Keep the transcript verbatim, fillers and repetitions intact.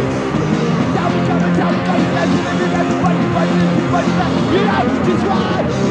Tell me, tell me, tell me, tell me, tell me, tell me, tell me, tell me, tell me, tell me, tell me, you have to describe